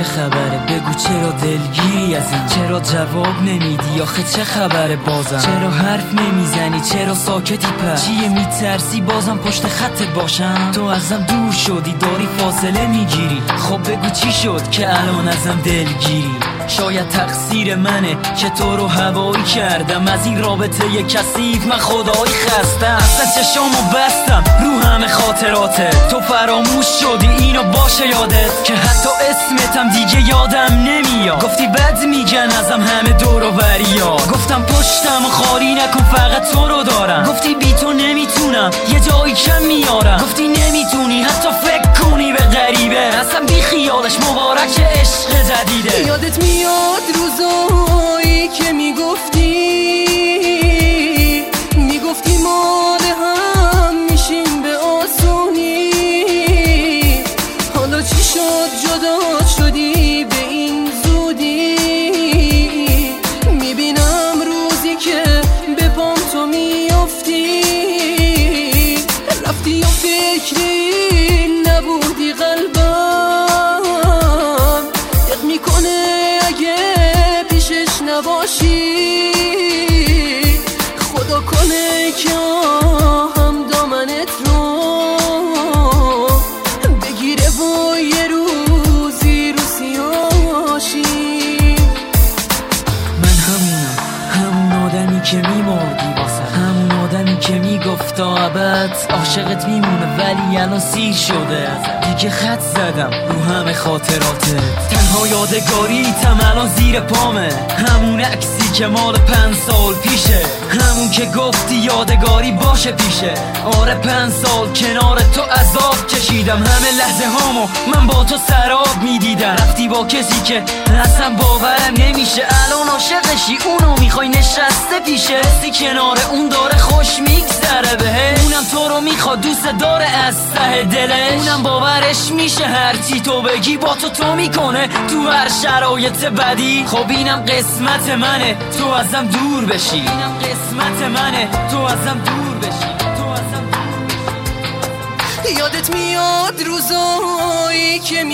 چه خبره؟ بگو چرا دلگیری از این؟ چرا جواب نمیدی؟ آخه چه خبره بازم؟ چرا حرف نمیزنی؟ چرا ساکتی؟ پس چیه میترسی بازم پشت خطت باشم؟ تو ازم دور شدی داری فاصله میگیری. خب بگو چی شد که الان ازم دلگیری؟ شاید تقصیر منه که تو رو هوایی کردم. از این رابطه کثیف من خدایی خستم. اصلا چشامو بستم رو همه خاطراتت. تو فراموش شدی اینو باشه یادت که حتی اسمتم دیگه یادم نمیاد. گفتی بد میگن ازم همه دور و بریا. گفتم پشتم و خالی نکن فقط تو رو دارم. گفتی بی تو نمیتونم یه جایی کم میارم. گفتی نمیتونی حتی فکر کنی به غریبه. اصلا بی خیالش مبارک عشق جدیده. یادت میاد روزایی که میگفتی ما به هم میشیم به آسونی. حالا چی شد جدا شدی به این زودی؟ میبینم روزی که به پام تو میافتی. رفتی و فکری نبودی قلبم دق میکنه اگه پیشش نباشی. خدا کنه که هم دامنت رو بگیره و یه روزی رو سیاشی. من همون آدمی که میمردی واسه، همون آدمی که میگفت تا ابد عاشقت میمونه ولی الان سیر شده. دیگه خط زدم رو همه خاطراتت. تنها یادگاریتم الان زیر پامه. همون عکسی که مال 5 سال پیشه. همون که گفتی یادگاری باشه پیشه. آره 5 سال کنار تو عذاب کشیدم. همه لحظه هامو من با تو سراب میدیدم. رفتی با کسی که اصلا باورم نمیشه. الان عاشقشی اونو میخوای نشسته پیشه. کسی کنار اون داره خوش میگذره بهش. اونم تو رو میخواد دوست داره از ته دلش. اونم باورش میشه هرچی تو بگی با تو میکنه تو هر شرایط بدی. خب اینم قسمت منه تو ازم دور بشی. اینم قسمت منه تو ازم دور بشی. یادت میاد روزایی که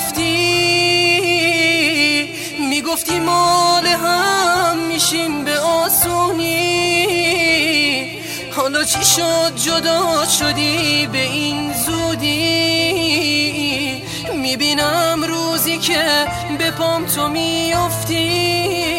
میگفتی ما به هم میشیم به آسونی. حالا چی شد جدا شدی به این زودی؟ میبینم روزی که به پام تو میافتی.